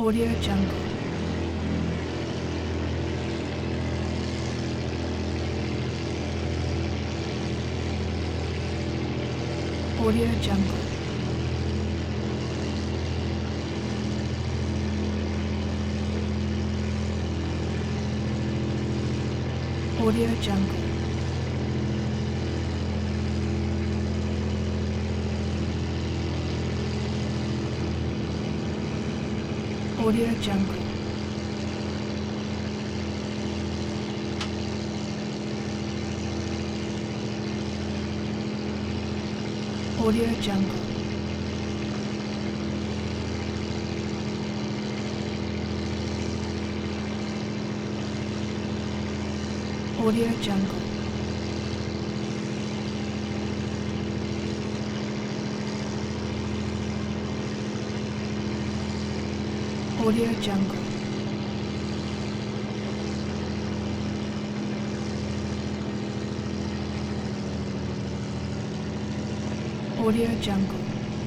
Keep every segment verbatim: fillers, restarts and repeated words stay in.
Audio Jungle. Audio Jungle. Audio Jungle. Audio Jungle. Audio Jungle. Audio Jungle. Audio Jungle. Audio Jungle.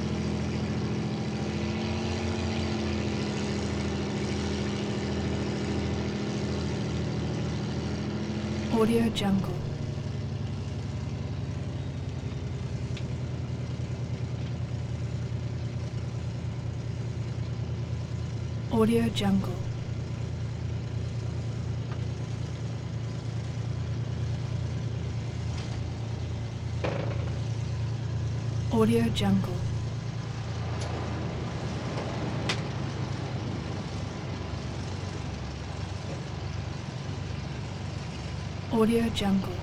Audio Jungle. Audio Jungle. Audio Jungle. Audio Jungle.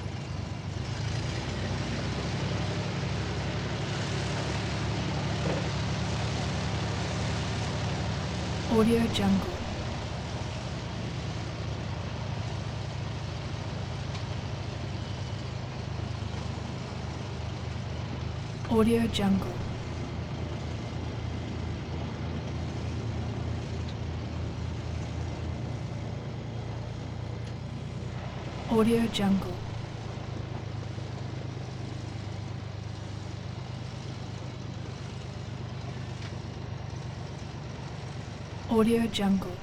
Audio Jungle. Audio Jungle. Audio Jungle. Audio Jungle.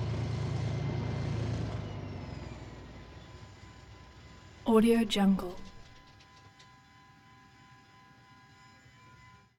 Audio Jungle.